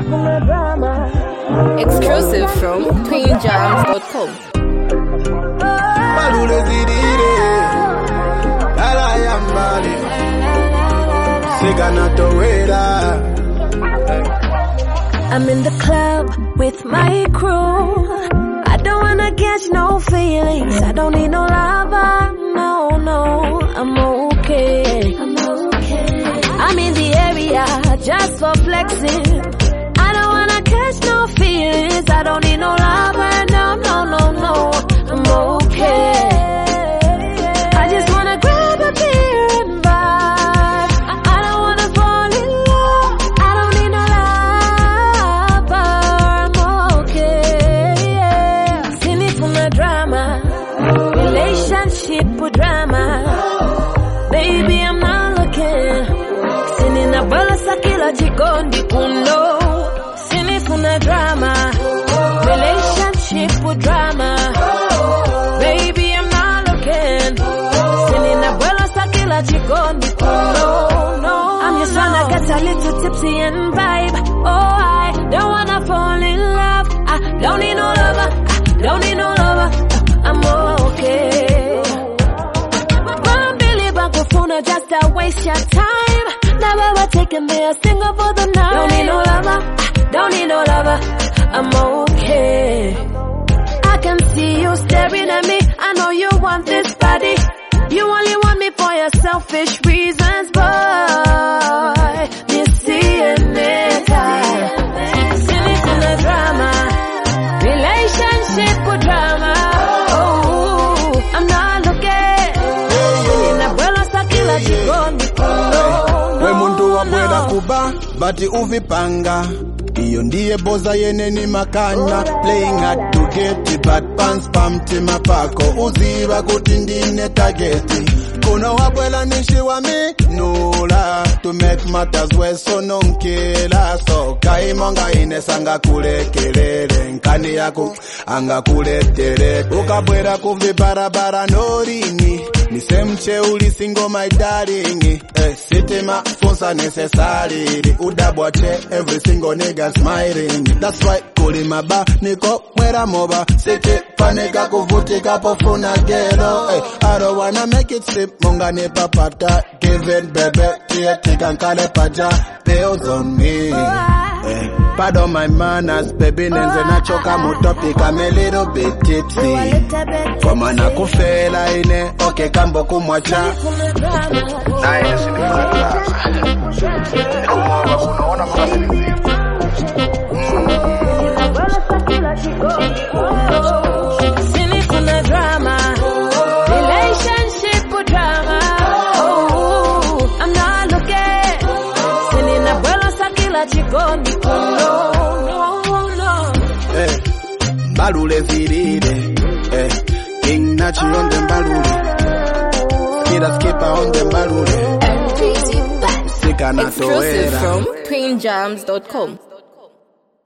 Exclusive from queenjams.com. I'm in the club with my crew. I don't wanna catch no feelings. I don't need no lover. No, I'm okay. I'm in the area just for flexing. I don't wanna catch no feelings. I don't need no lover. No, I'm okay. I just wanna grab a beer and vibe. I don't wanna fall in love. I don't need no lover. I'm okay. Sini kuna drama, relationship with drama. Baby, I'm not looking. Sini na bala sakila jikondi kundo. Sini kuna drama, relationship with drama. Baby, I'm not looking. Sini na bala sakila jikondi kundo. I'm just tryna get a little tipsy and vibe. Oh, I don't wanna fall in love. I don't need no lover. Don't need no lover. I'm okay. Just to waste your time. Never ever taking me a single for the night. Don't need no lover. Don't need no lover. I'm okay. I can see you staring at me. I know you want this body. You only want me for your selfish reasons, boy. You see it, silly in the drama. Relationship with drama. Oh, I'm not looking. We mundu wa mwela kuba bati uvipanga. Iyo ndiye boza yene ni makana. Playing hard to get it, but pants pamti mapako. Uziva kuti ndine tageti. Kuno wabwela nishi wa mi nula. To make matters worse so nonkela. So kaimonga ines anga kulekelele. Nkani yaku anga kuletere. Ukabwela kuvibarabara norini. Nisemche uli single my darling. City ma fonsa necessary. Udabwache every single nigga smiling. That's why kulima ba niko mwera moba. City panika kuvutika pofuna gelo. I don't wanna make it slip. Munga ni papata. Give it baby. Tika nkale paja. Pills on me. Pardon my manners, baby, nenze nachoka mutopic, I'm a little bit tipsy. Koma na kufela ine, okay kambo kumwacha. Nae sini mkata. Kumoga kunaona mga sini. Sini kuna drama, relationship with drama. Oh, I'm not looking. Sini na bwela sakila jikondi kuno. Balule ziride, King Nachi on the balule, skipper on the balule. Exclusive from queenjams.com.